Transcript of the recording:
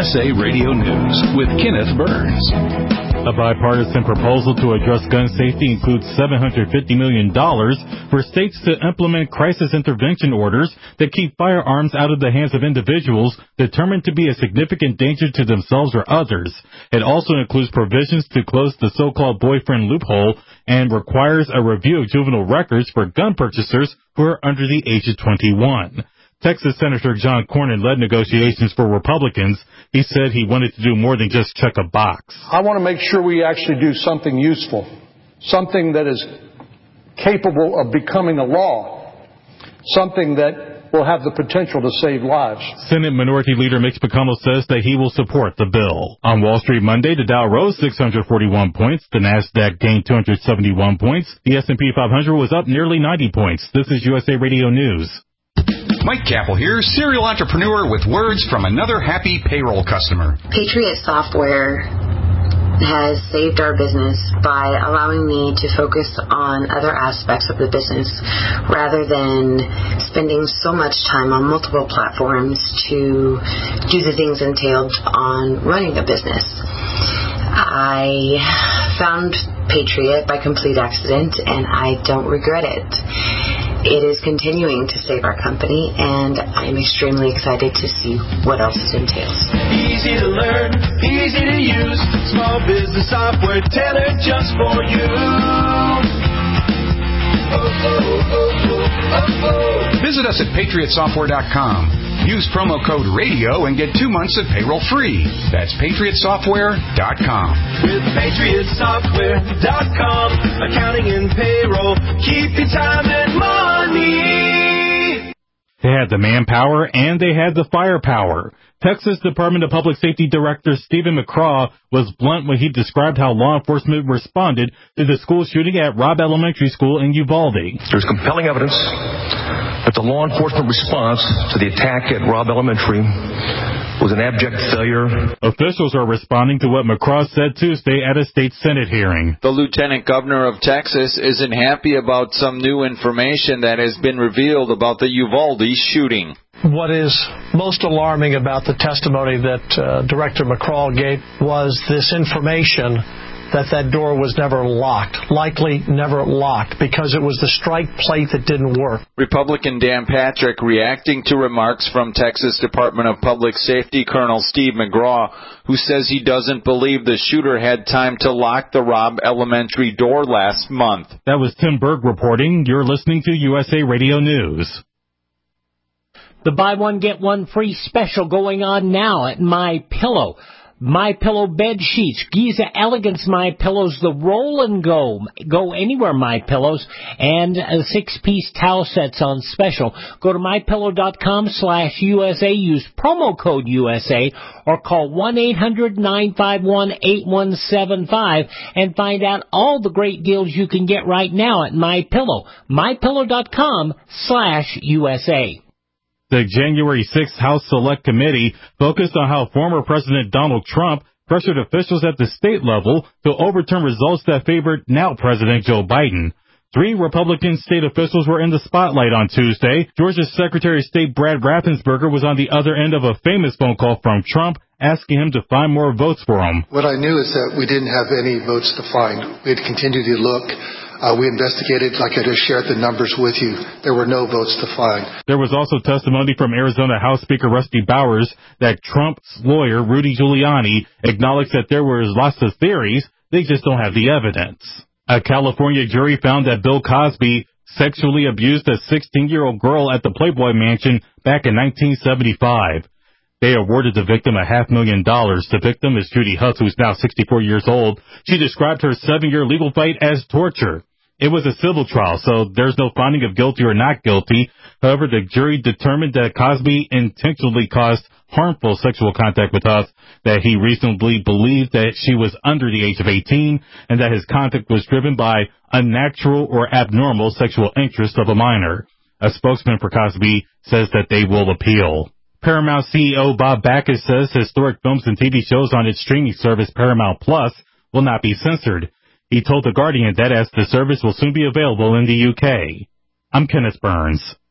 USA Radio News with Kenneth Burns. A bipartisan proposal to address gun safety includes $750 million for states to implement crisis intervention orders that keep firearms out of the hands of individuals determined to be a significant danger to themselves or others. It also includes provisions to close the so-called boyfriend loophole and requires a review of juvenile records for gun purchasers who are under the age of 21. Texas Senator John Cornyn led negotiations for Republicans. He said he wanted to do more than just check a box. I want to make sure we actually do something useful, something that is capable of becoming a law, something that will have the potential to save lives. Senate Minority Leader Mitch McConnell says that he will support the bill. On Wall Street Monday, the Dow rose 641 points. The Nasdaq gained 271 points. The S&P 500 was up nearly 90 points. This is USA Radio News. Mike Capel here, serial entrepreneur with words from another happy payroll customer. Patriot Software has saved our business by allowing me to focus on other aspects of the business rather than spending so much time on multiple platforms to do the things entailed on running a business. I found Patriot by complete accident, and I don't regret it. It is continuing to save our company, and I'm extremely excited to see what else it entails. Easy to learn, easy to use, small business software tailored just for you. Visit us at patriotsoftware.com. Use promo code RADIO and get 2 months of payroll free. That's patriotsoftware.com. With patriotsoftware.com, accounting and payroll, keep your time and money. They had the manpower and they had the firepower. Texas Department of Public Safety Director Stephen McCraw was blunt when he described how law enforcement responded to the school shooting at Robb Elementary School in Uvalde. There's compelling evidence that the law enforcement response to the attack at Robb Elementary was an abject failure. Officials are responding to what McCraw said Tuesday at a state Senate hearing. The Lieutenant Governor of Texas isn't happy about some new information that has been revealed about the Uvalde shooting. What is most alarming about the testimony that Director McCraw gave was this information that door was never locked, likely never locked, because it was the strike plate that didn't work. Republican Dan Patrick reacting to remarks from Texas Department of Public Safety Colonel Steve McGraw, who says he doesn't believe the shooter had time to lock the Robb Elementary door last month. That was Tim Berg reporting. You're listening to USA Radio News. The buy one, get one free special going on now at MyPillow. MyPillow bed sheets, Giza Elegance MyPillows, the roll and go anywhere MyPillows, and 6-piece towel sets on special. Go to mypillow.com/USA, use promo code USA, or call 1-800-951-8175 and find out all the great deals you can get right now at MyPillow. mypillow.com/USA. The January 6th House Select Committee focused on how former President Donald Trump pressured officials at the state level to overturn results that favored now President Joe Biden. 3 Republican state officials were in the spotlight on Tuesday. Georgia's Secretary of State Brad Raffensperger was on the other end of a famous phone call from Trump asking him to find more votes for him. What I knew is that we didn't have any votes to find. We had continued to look. We investigated, like I just shared the numbers with you. There were no votes to find. There was also testimony from Arizona House Speaker Rusty Bowers that Trump's lawyer, Rudy Giuliani, acknowledged that there were lots of theories. They just don't have the evidence. A California jury found that Bill Cosby sexually abused a 16-year-old girl at the Playboy Mansion back in 1975. They awarded the victim $500,000. The victim is Judy Huss, who's now 64 years old. She described her 7-year legal fight as torture. It was a civil trial, so there's no finding of guilty or not guilty. However, the jury determined that Cosby intentionally caused harmful sexual contact with Huss, that he reasonably believed that she was under the age of 18, and that his conduct was driven by unnatural or abnormal sexual interest of a minor. A spokesman for Cosby says that they will appeal. Paramount CEO Bob Bakish says historic films and TV shows on its streaming service Paramount Plus will not be censored. He told The Guardian that as the service will soon be available in the UK. I'm Kenneth Burns.